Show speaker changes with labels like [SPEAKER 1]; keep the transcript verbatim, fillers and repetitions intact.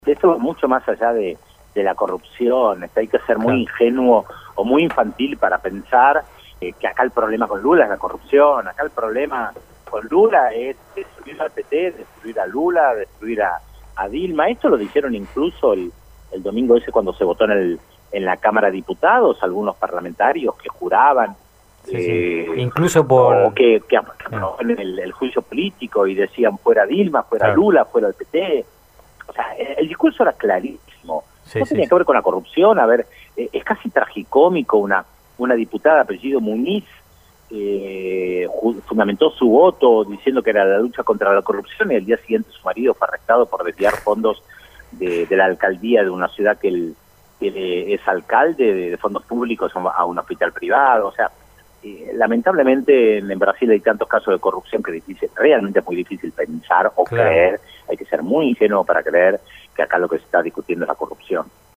[SPEAKER 1] Esto va mucho más allá de, de la corrupción. Hay que ser muy
[SPEAKER 2] Claro.
[SPEAKER 1] ingenuo o muy infantil para pensar eh, que acá el problema con Lula es la corrupción. Acá el problema con Lula es destruir al P T, destruir a Lula, destruir a, a Dilma. Esto lo dijeron incluso el, el domingo ese cuando se votó en, el, en la Cámara de Diputados, algunos parlamentarios que juraban
[SPEAKER 2] Sí,
[SPEAKER 1] eh,
[SPEAKER 2] sí. Incluso por...
[SPEAKER 1] o que, que aprobaban el, el juicio político y decían fuera Dilma, fuera
[SPEAKER 2] Claro.
[SPEAKER 1] Lula, fuera el P T. O sea, el, el discurso era clarísimo.
[SPEAKER 2] Sí,
[SPEAKER 1] no
[SPEAKER 2] sí,
[SPEAKER 1] tenía
[SPEAKER 2] sí.
[SPEAKER 1] que ver con la corrupción. A ver, eh, es casi tragicómico una una diputada de apellido Muniz eh, fundamentó su voto diciendo que era la lucha contra la corrupción y el día siguiente su marido fue arrestado por desviar fondos de, de la alcaldía de una ciudad que él, que él es alcalde de, de fondos públicos a un hospital privado. O sea, eh, lamentablemente en, en Brasil hay tantos casos de corrupción que es difícil, realmente muy difícil pensar o
[SPEAKER 2] Claro.
[SPEAKER 1] creer. Hay que ser muy ingenuo para creer que acá lo que se está discutiendo es la corrupción.